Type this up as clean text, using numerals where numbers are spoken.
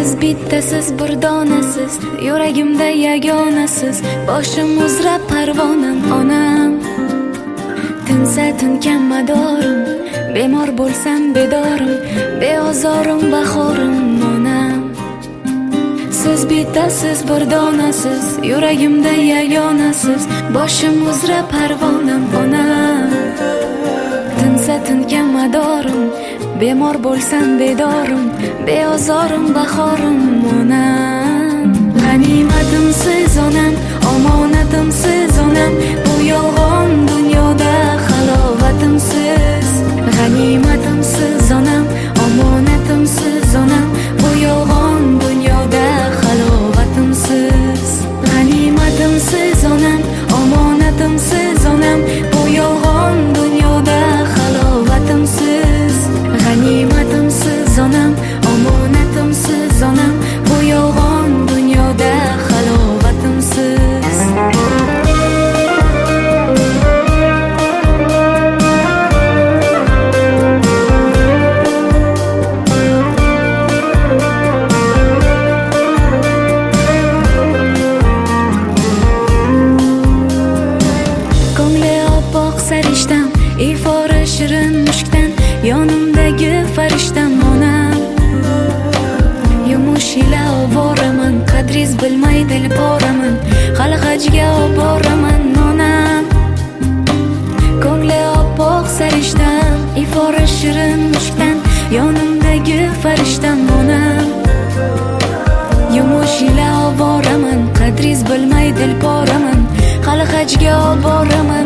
Siz bittasiz bir donasiz, yuragimda yagonasiz, boshim uzra parvonam onam. Tinsa tinkan madorim, bemor bo'lsam bedorim, beozorim bahorim onam. Siz bittasiz bir donasiz, yuragimda yagonasiz, boshim uzra parvonam onam. Tinsa tinkan madorim, bemor bo'lsam bedorim, beozorim bahorim onam. G'animatimsiz onam, omonatimsiz onam, bu yolg'on dunyoda halovatimsiz. G'animatimsiz onam, omonatimsiz onam, bu yolg'on dunyoda halovatimsiz. G'animatimsiz onam, omonatimsiz onam, bu yolg'on dunyoda halovatimsiz. G'animatimsiz onam, omonatimsiz onam, bu yolg'on dunyoda halovatimsiz. Ko'ngli oppoq sarishtam, ifori shirin mushkdan, yonimdagi farishtam onam. Yumush ila oboraman, qadringiz bilmay dil poraman, hali hajga oboraman onam. Ko'ngli oppoq sarishtam, ifori shirin mushkdan, yonimdagi farishtam onam. Yumush ila oboraman, qadringiz bilmay dil poraman, hali hajga oboraman